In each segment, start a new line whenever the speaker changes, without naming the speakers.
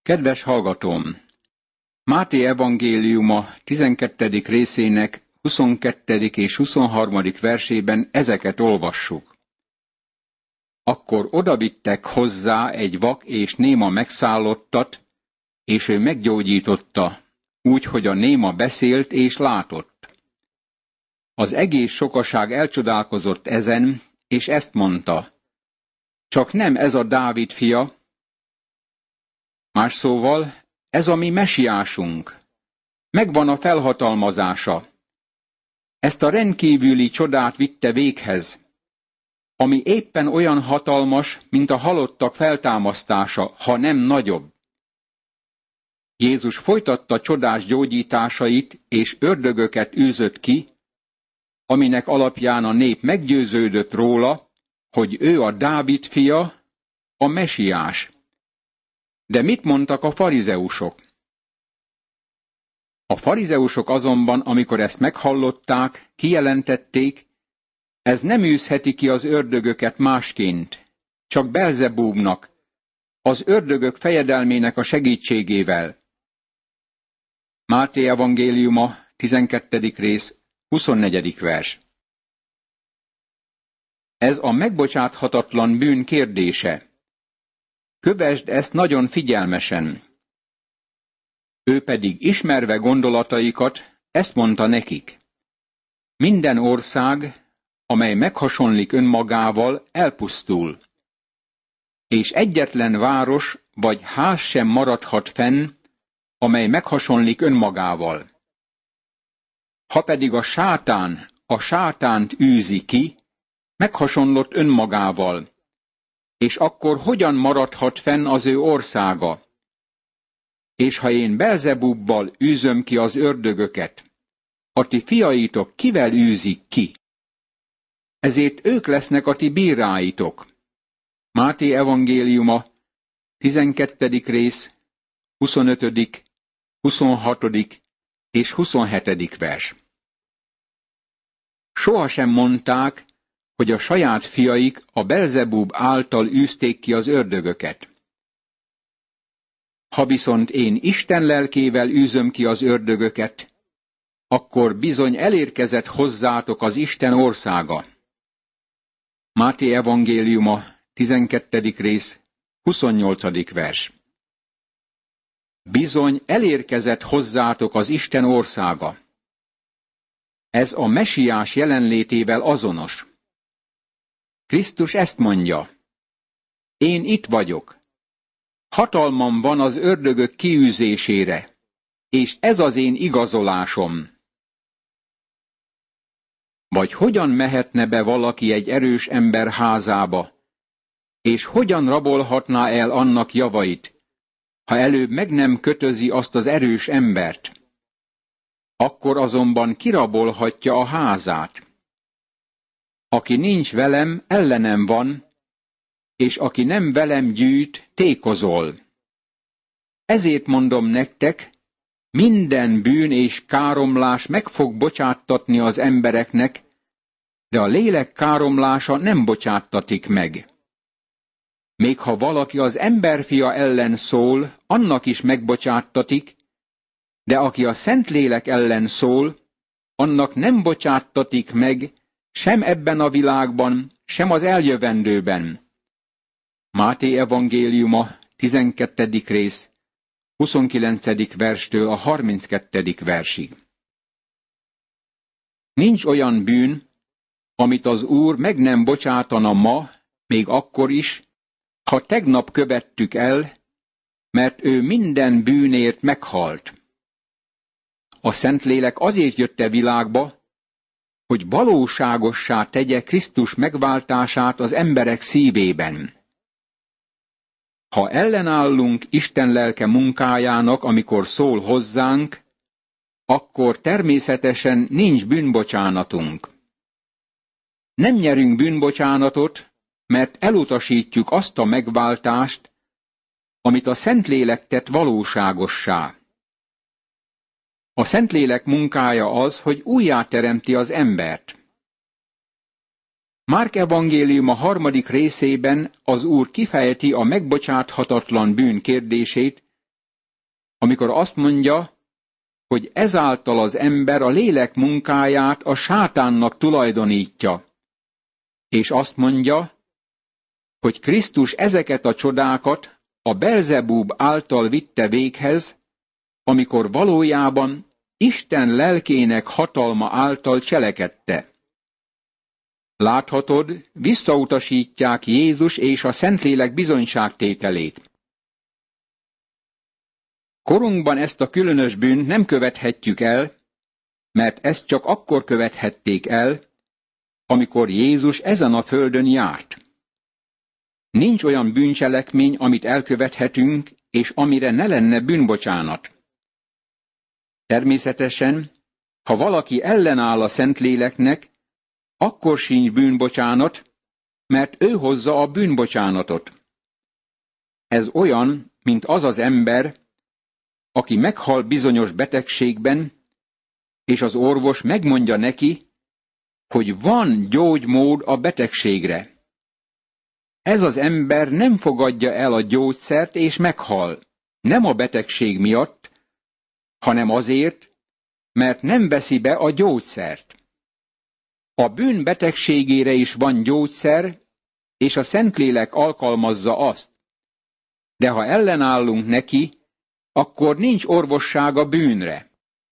Kedves hallgatóm! Máté evangéliuma 12. részének 22. és 23. versében ezeket olvassuk. Akkor odavittek hozzá egy vak és néma megszállottat, és ő meggyógyította, úgy, hogy a néma beszélt és látott. Az egész sokaság elcsodálkozott ezen, és ezt mondta: csak nem ez a Dávid fia? Más szóval, ez a mi mesiásunk. Megvan a felhatalmazása. Ezt a rendkívüli csodát vitte véghez, ami éppen olyan hatalmas, mint a halottak feltámasztása, ha nem nagyobb. Jézus folytatta csodás gyógyításait, és ördögöket űzött ki, aminek alapján a nép meggyőződött róla, hogy ő a Dávid fia, a mesiás. De mit mondtak a farizeusok? A farizeusok azonban, amikor ezt meghallották, kijelentették, ez nem űzheti ki az ördögöket másként, csak Belzebúbnak, az ördögök fejedelmének a segítségével. Máté evangéliuma, 12. rész, 24. vers. Ez a megbocsáthatatlan bűn kérdése. Kövesd ezt nagyon figyelmesen. Ő pedig ismerve gondolataikat, ezt mondta nekik: minden ország, amely meghasonlik önmagával, elpusztul, és egyetlen város vagy ház sem maradhat fenn, amely meghasonlik önmagával. Ha pedig a sátánt űzi ki, meghasonlott önmagával, és akkor hogyan maradhat fenn az ő országa? És ha én Belzebubbal űzöm ki az ördögöket, a ti fiaitok kivel űzik ki? Ezért ők lesznek a ti bíráitok. Máté evangéliuma, 12. rész, 25., 26. és 27. vers. Sohasem mondták, hogy a saját fiaik a Belzebub által űzték ki az ördögöket. Ha viszont én Isten lelkével űzöm ki az ördögöket, akkor bizony elérkezett hozzátok az Isten országa. Máté evangéliuma, 12. rész, 28. vers. Bizony elérkezett hozzátok az Isten országa. Ez a mesiás jelenlétével azonos. Krisztus ezt mondja: én itt vagyok. Hatalmam van az ördögök kiűzésére, és ez az én igazolásom. Vagy hogyan mehetne be valaki egy erős ember házába, és hogyan rabolhatná el annak javait, ha előbb meg nem kötözi azt az erős embert? Akkor azonban kirabolhatja a házát. Aki nincs velem, ellenem van, és aki nem velem gyűjt, tékozol. Ezért mondom nektek, minden bűn és káromlás meg fog bocsáttatni az embereknek, de a lélek káromlása nem bocsáttatik meg. Még ha valaki az emberfia ellen szól, annak is megbocsáttatik, de aki a Szentlélek ellen szól, annak nem bocsáttatik meg, sem ebben a világban, sem az eljövendőben. Máté evangéliuma, 12. rész, 29. verstől a 32. versig. Nincs olyan bűn, amit az Úr meg nem bocsátana ma, még akkor is, ha tegnap követtük el, mert ő minden bűnért meghalt. A Szentlélek azért jött a világba, hogy valóságossá tegye Krisztus megváltását az emberek szívében. Ha ellenállunk Isten lelke munkájának, amikor szól hozzánk, akkor természetesen nincs bűnbocsánatunk. Nem nyerünk bűnbocsánatot, mert elutasítjuk azt a megváltást, amit a Szentlélek tett valóságossá. A Szentlélek munkája az, hogy újjáteremti az embert. Márk evangéliuma 3. részében az Úr kifejti a megbocsáthatatlan bűn kérdését, amikor azt mondja, hogy ezáltal az ember a lélek munkáját a sátánnak tulajdonítja, és azt mondja, hogy Krisztus ezeket a csodákat a Belzebúb által vitte véghez, amikor valójában Isten lelkének hatalma által cselekedte. Láthatod, visszautasítják Jézus és a Szentlélek bizonyságtételét. Korunkban ezt a különös bűnt nem követhetjük el, mert ezt csak akkor követhették el, amikor Jézus ezen a földön járt. Nincs olyan bűncselekmény, amit elkövethetünk, és amire ne lenne bűnbocsánat. Természetesen, ha valaki ellenáll a Szentléleknek, akkor sincs bűnbocsánat, mert ő hozza a bűnbocsánatot. Ez olyan, mint az az ember, aki meghal bizonyos betegségben, és az orvos megmondja neki, hogy van gyógymód a betegségre. Ez az ember nem fogadja el a gyógyszert, és meghal, nem a betegség miatt, hanem azért, mert nem veszi be a gyógyszert. A bűn betegségére is van gyógyszer, és a Szentlélek alkalmazza azt. De ha ellenállunk neki, akkor nincs orvosság a bűnre.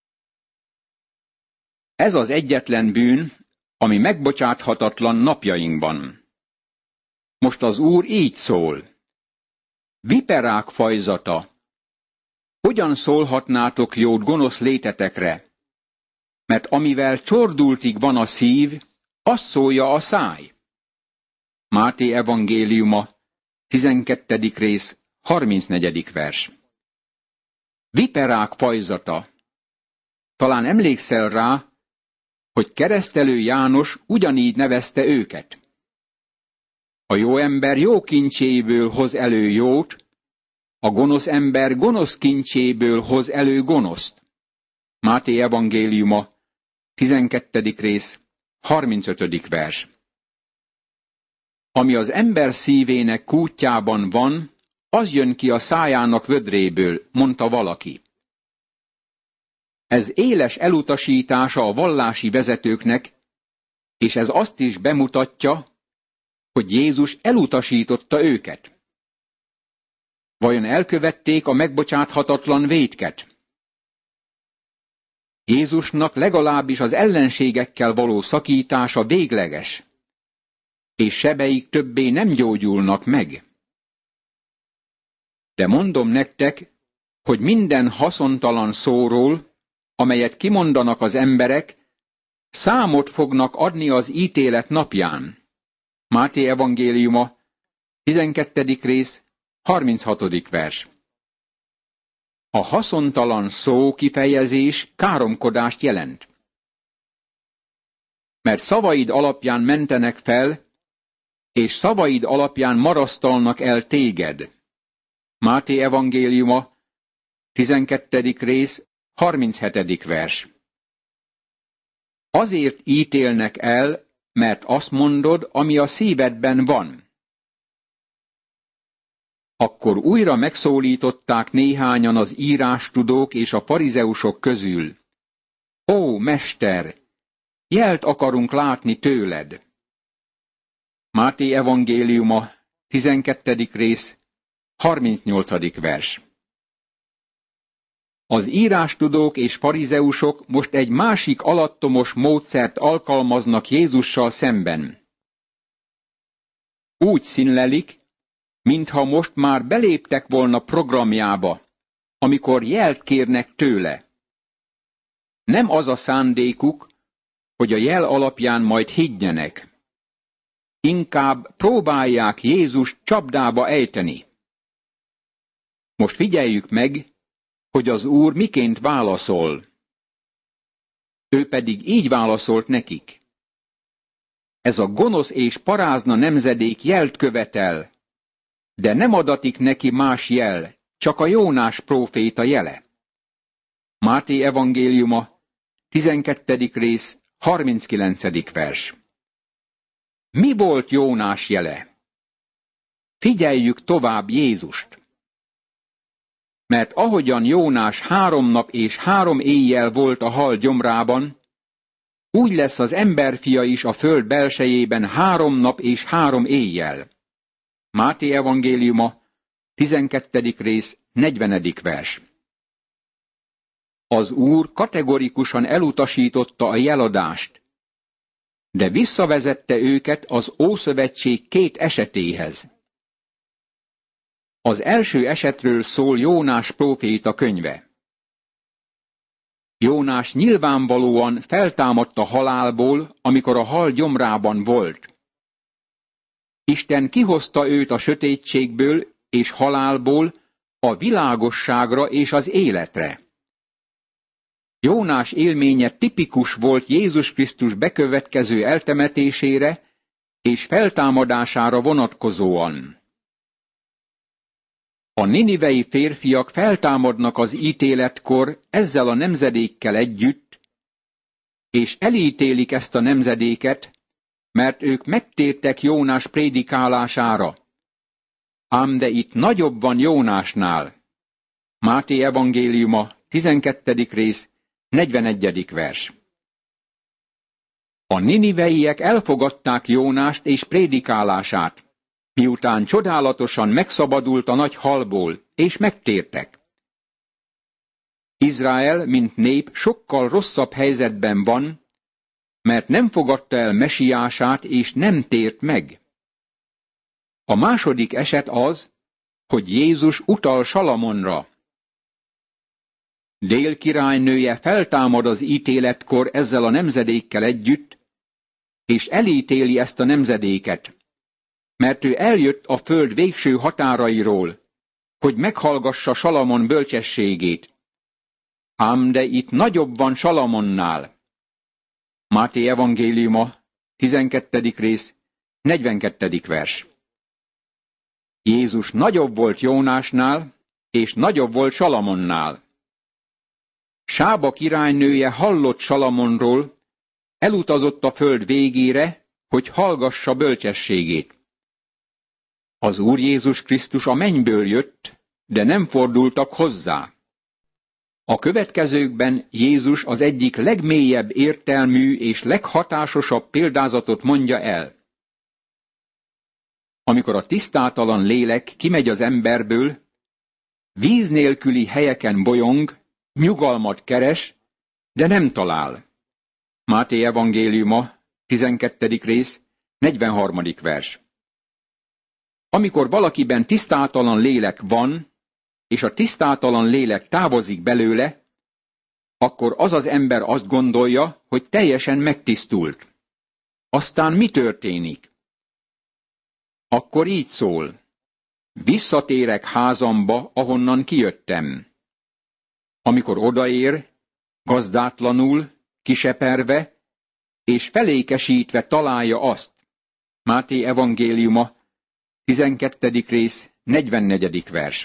Ez az egyetlen bűn, ami megbocsáthatatlan napjainkban. Most az Úr így szól. Viperák fajzata, hogyan szólhatnátok jót gonosz létetekre? Mert amivel csordultig van a szív, azt szólja a száj. Máté evangéliuma, 12. rész, 34. vers. Viperák fajzata. Talán emlékszel rá, hogy Keresztelő János ugyanígy nevezte őket. A jó ember jó kincséből hoz elő jót, a gonosz ember gonosz kincséből hoz elő gonoszt. Máté evangéliuma, 12. rész, 35. vers. Ami az ember szívének kútjában van, az jön ki a szájának vödréből, mondta valaki. Ez éles elutasítása a vallási vezetőknek, és ez azt is bemutatja, hogy Jézus elutasította őket. Vajon elkövették a megbocsáthatatlan vétket? Jézusnak legalábbis az ellenségekkel való szakítása végleges, és sebeik többé nem gyógyulnak meg. De mondom nektek, hogy minden haszontalan szóról, amelyet kimondanak az emberek, számot fognak adni az ítélet napján. Máté evangéliuma, 12. rész, 36. vers. A haszontalan szó kifejezés káromkodást jelent. Mert szavaid alapján mentenek fel, és szavaid alapján marasztalnak el téged. Máté evangéliuma, 12. rész, 37. vers. Azért ítélnek el, mert azt mondod, ami a szívedben van. Akkor újra megszólították néhányan az írástudók és a farizeusok közül. Ó, mester, jelt akarunk látni tőled. Máté evangéliuma, 12. rész, 38. vers. Az írástudók és farizeusok most egy másik alattomos módszert alkalmaznak Jézussal szemben. Úgy színlelik, mintha most már beléptek volna programjába, amikor jelt kérnek tőle. Nem az a szándékuk, hogy a jel alapján majd higgyenek. Inkább próbálják Jézust csapdába ejteni. Most figyeljük meg, hogy az Úr miként válaszol. Ő pedig így válaszolt nekik. Ez a gonosz és parázna nemzedék jelt követel, de nem adatik neki más jel, csak a Jónás próféta jele. Máté evangéliuma, 12. rész, 39. vers. Mi volt Jónás jele? Figyeljük tovább Jézust. mert ahogyan Jónás 3 nap és 3 éjjel volt a hal gyomrában, úgy lesz az emberfia is a föld belsejében 3 nap és 3 éjjel. Máté evangéliuma, 12. rész, 40. vers. Az Úr kategorikusan elutasította a jeladást, de visszavezette őket az Ószövetség 2 esetéhez. Az első esetről szól Jónás próféta könyve. Jónás nyilvánvalóan feltámadt a halálból, amikor a hal gyomrában volt. Isten kihozta őt a sötétségből és halálból a világosságra és az életre. Jónás élménye tipikus volt Jézus Krisztus bekövetkező eltemetésére és feltámadására vonatkozóan. A ninivei férfiak feltámadnak az ítéletkor ezzel a nemzedékkel együtt, és elítélik ezt a nemzedéket, mert ők megtértek Jónás prédikálására. Ám de itt nagyobb van Jónásnál. Máté evangéliuma, 12. rész, 41. vers. A niniveiek elfogadták Jónást és prédikálását, miután csodálatosan megszabadult a nagy halból, és megtértek. Izrael, mint nép, sokkal rosszabb helyzetben van, mert nem fogadta el mesiását, és nem tért meg. A második eset az, hogy Jézus utal Salamonra. Dél királynője feltámad az ítéletkor ezzel a nemzedékkel együtt, és elítéli ezt a nemzedéket, mert ő eljött a föld végső határairól, hogy meghallgassa Salamon bölcsességét. Ám de itt nagyobb van Salamonnál. Máté evangéliuma, 12. rész, 42. vers. Jézus nagyobb volt Jónásnál, és nagyobb volt Salamonnál. Sába királynője hallott Salamonról, elutazott a föld végére, hogy hallgassa bölcsességét. Az Úr Jézus Krisztus a mennyből jött, de nem fordultak hozzá. A következőkben Jézus az egyik legmélyebb értelmű és leghatásosabb példázatot mondja el. Amikor a tisztátalan lélek kimegy az emberből, víz nélküli helyeken bolyong, nyugalmat keres, de nem talál. Máté evangéliuma, 12. rész, 43. vers. Amikor valakiben tisztátalan lélek van, és a tisztátalan lélek távozik belőle, akkor az az ember azt gondolja, hogy teljesen megtisztult. Aztán mi történik? Akkor így szól: visszatérek házamba, ahonnan kijöttem. Amikor odaér, gazdátlanul, kiseperve, és felékesítve találja azt. Máté evangéliuma, 12. rész, 44. vers.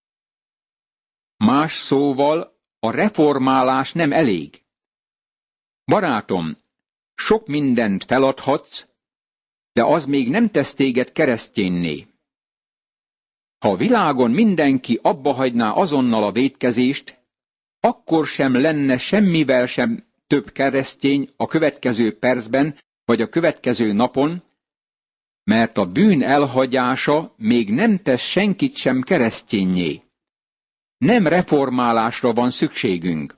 Más szóval, a reformálás nem elég. Barátom, sok mindent feladhatsz, de az még nem tesz téged kereszténné. Ha a világon mindenki abbahagyná azonnal a vétkezést, akkor sem lenne semmivel sem több keresztény a következő percben vagy a következő napon, mert a bűn elhagyása még nem tesz senkit sem kereszténnyé. Nem reformálásra van szükségünk.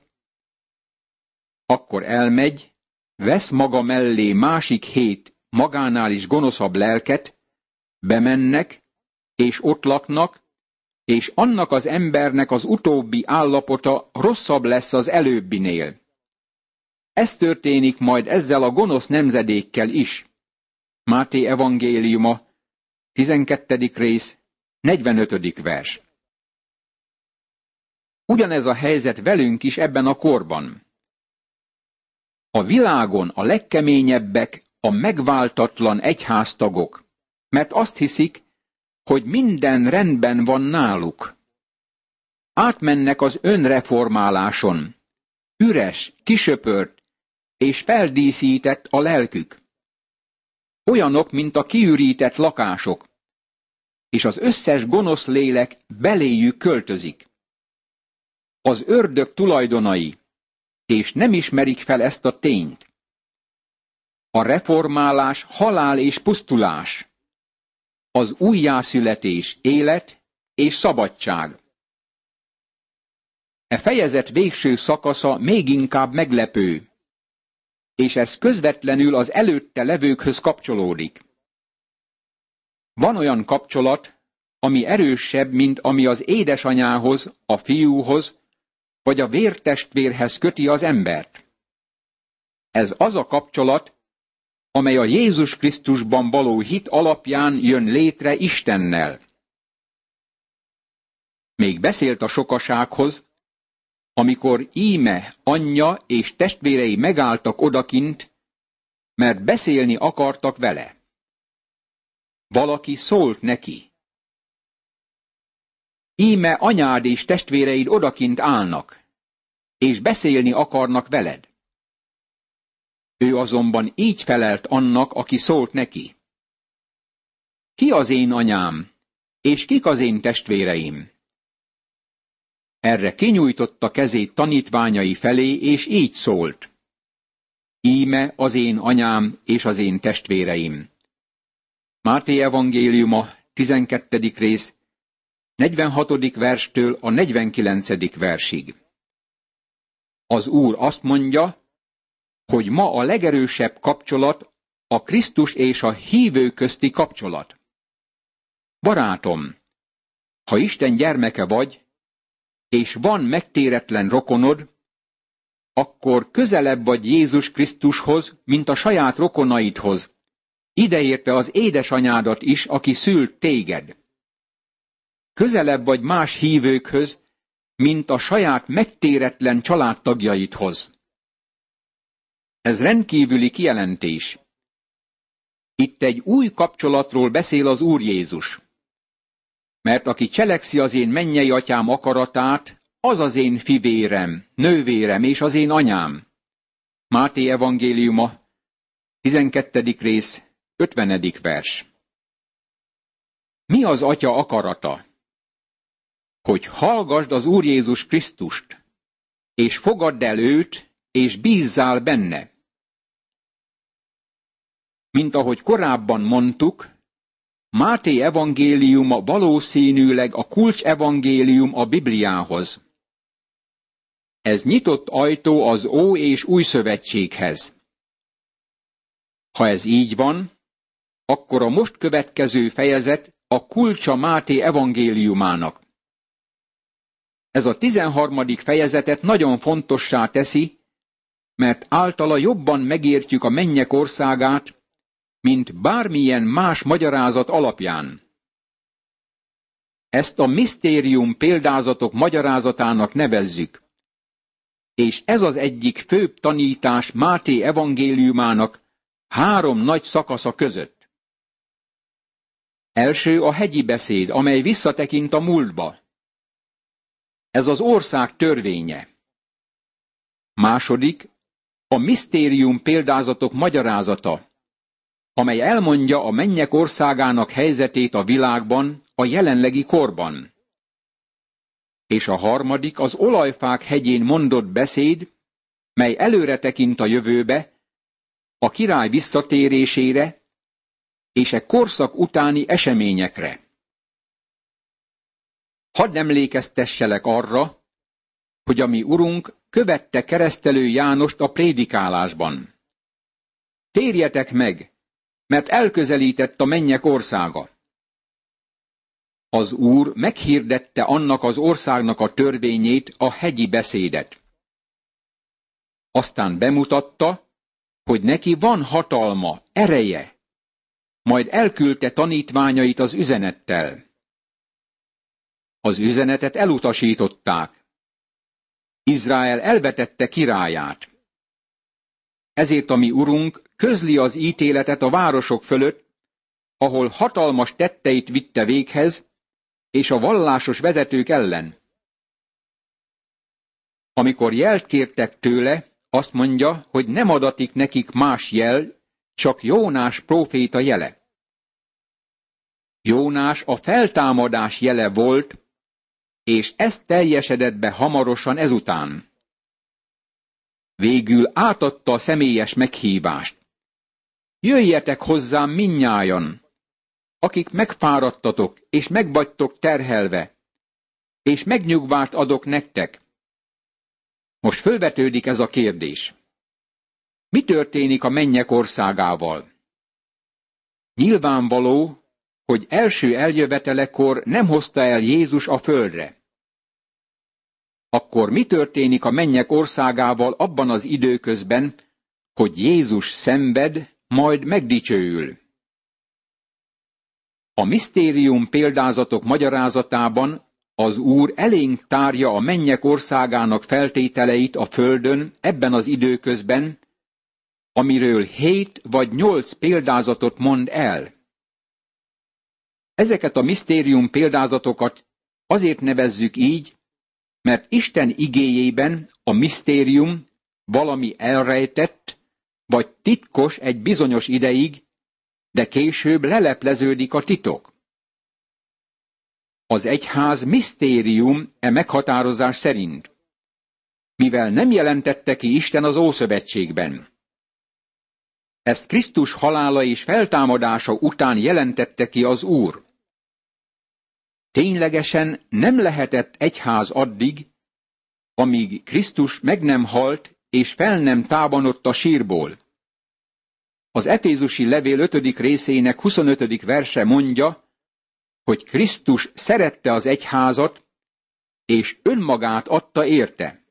Akkor elmegy, vesz maga mellé másik 7 magánál is gonoszabb lelket, bemennek, és ott laknak, és annak az embernek az utóbbi állapota rosszabb lesz az előbbinél. Ez történik majd ezzel a gonosz nemzedékkel is. Máté evangéliuma, 12. rész, 45. vers. Ugyanez a helyzet velünk is ebben a korban. A világon a legkeményebbek a megváltatlan egyháztagok, mert azt hiszik, hogy minden rendben van náluk. Átmennek az önreformáláson, üres, kisöpört és feldíszített a lelkük. Olyanok, mint a kiürített lakások, és az összes gonosz lélek beléjük költözik. az ördög tulajdonai, és nem ismerik fel ezt a tényt. A reformálás halál és pusztulás, az újjászületés élet és szabadság. E fejezet végső szakasza még inkább meglepő, és ez közvetlenül az előtte levőkhöz kapcsolódik. Van olyan kapcsolat, ami erősebb, mint ami az édesanyához, a fiúhoz, vagy a vértestvérhez köti az embert. Ez az a kapcsolat, amely a Jézus Krisztusban való hit alapján jön létre Istennel. Még beszélt a sokasághoz, amikor íme anyja és testvérei megálltak odakint, mert beszélni akartak vele. Valaki szólt neki. Íme anyád és testvéreid odakint állnak, és beszélni akarnak veled. Ő azonban így felelt annak, aki szólt neki. Ki az én anyám, és kik az én testvéreim? Erre kinyújtotta kezét tanítványai felé, és így szólt. Íme az én anyám és az én testvéreim. Máté evangéliuma, 12. rész, 46. verstől a 49. versig. Az Úr azt mondja, hogy ma a legerősebb kapcsolat a Krisztus és a hívő közti kapcsolat. Barátom, ha Isten gyermeke vagy, és van megtéretlen rokonod, akkor közelebb vagy Jézus Krisztushoz, mint a saját rokonaidhoz, ideértve az édesanyádat is, aki szült téged. Közelebb vagy más hívőkhöz, mint a saját megtéretlen családtagjaidhoz. Ez rendkívüli kijelentés. Itt egy új kapcsolatról beszél az Úr Jézus. Mert aki cselekszi az én mennyei atyám akaratát, az az én fivérem, nővérem és az én anyám. Máté evangéliuma, 12. rész, 50. vers. Mi az atya akarata? Hogy hallgasd az Úr Jézus Krisztust, és fogadd el őt, és bízzál benne. Mint ahogy korábban mondtuk, Máté evangéliuma valószínűleg a kulcsevangélium a Bibliához. Ez nyitott ajtó az Ó- és Új Szövetséghez. Ha ez így van, akkor a most következő fejezet a kulcsa Máté evangéliumának. Ez a 13. fejezetet nagyon fontossá teszi, mert általa jobban megértjük a mennyek országát, mint bármilyen más magyarázat alapján. Ezt a misztérium példázatok magyarázatának nevezzük, és ez az egyik főbb tanítás Máté evangéliumának 3 nagy szakasza között. Első a hegyi beszéd, amely visszatekint a múltba. Ez az ország törvénye. Második, a misztérium példázatok magyarázata, amely elmondja a mennyek országának helyzetét a világban, a jelenlegi korban. És a harmadik az olajfák hegyén mondott beszéd, mely előre tekint a jövőbe, a király visszatérésére, és e korszak utáni eseményekre. Hadd emlékeztesselek arra, hogy a mi Urunk követte keresztelő Jánost a prédikálásban. Térjetek meg, mert elközelített a mennyek országa. Az Úr meghirdette annak az országnak a törvényét, a hegyi beszédet. Aztán bemutatta, hogy neki van hatalma, ereje, majd elküldte tanítványait az üzenettel. Az üzenetet elutasították. Izrael elvetette királyát. Ezért a mi Urunk közli az ítéletet a városok fölött, ahol hatalmas tetteit vitte véghez, és a vallásos vezetők ellen. Amikor jelt kértek tőle, azt mondja, hogy nem adatik nekik más jel, csak Jónás próféta jele. Jónás a feltámadás jele volt, és ez teljesedett be hamarosan ezután. Végül átadta a személyes meghívást. Jöjjetek hozzám mindnyájan, akik megfáradtatok és megvagytok terhelve, és megnyugvást adok nektek. Most fölvetődik ez a kérdés. Mi történik a mennyek országával? Nyilvánvaló, hogy első eljövetelekor nem hozta el Jézus a földre. Akkor mi történik a mennyek országával abban az időközben, hogy Jézus szenved, majd megdicsőül? A misztérium példázatok magyarázatában az Úr elénk tárja a mennyek országának feltételeit a földön ebben az időközben, amiről 7 vagy 8 példázatot mond el. Ezeket a misztérium példázatokat azért nevezzük így, mert Isten igéjében a misztérium valami elrejtett, vagy titkos egy bizonyos ideig, de később lelepleződik a titok. Az egyház misztérium meghatározás szerint, mivel nem jelentette ki Isten az Ószövetségben. Ezt Krisztus halála és feltámadása után jelentette ki az Úr. Ténylegesen nem lehetett egyház addig, amíg Krisztus meg nem halt és fel nem támadott a sírból. Az Efézusi levél 5. részének 25. verse mondja, hogy Krisztus szerette az egyházat, és önmagát adta érte.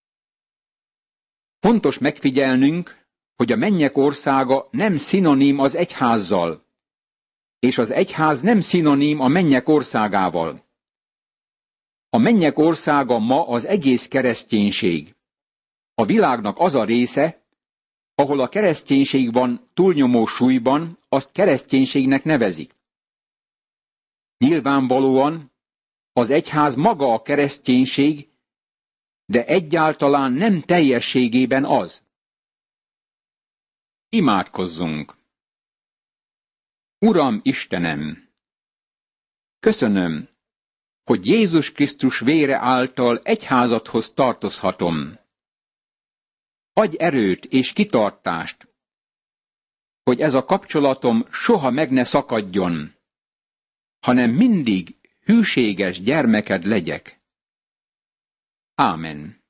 Fontos megfigyelnünk, hogy a mennyek országa nem szinoním az egyházzal, és az egyház nem szinoním a mennyek országával. A mennyek országa ma az egész kereszténység. A világnak az a része, ahol a kereszténység van túlnyomó súlyban, azt kereszténységnek nevezik. Nyilvánvalóan az egyház maga a kereszténység, de egyáltalán nem teljességében az. Imádkozzunk! Uram Istenem! Köszönöm, hogy Jézus Krisztus vére által egyházadhoz tartozhatom. Adj erőt és kitartást, hogy ez a kapcsolatom soha meg ne szakadjon, hanem mindig hűséges gyermeked legyek. Ámen.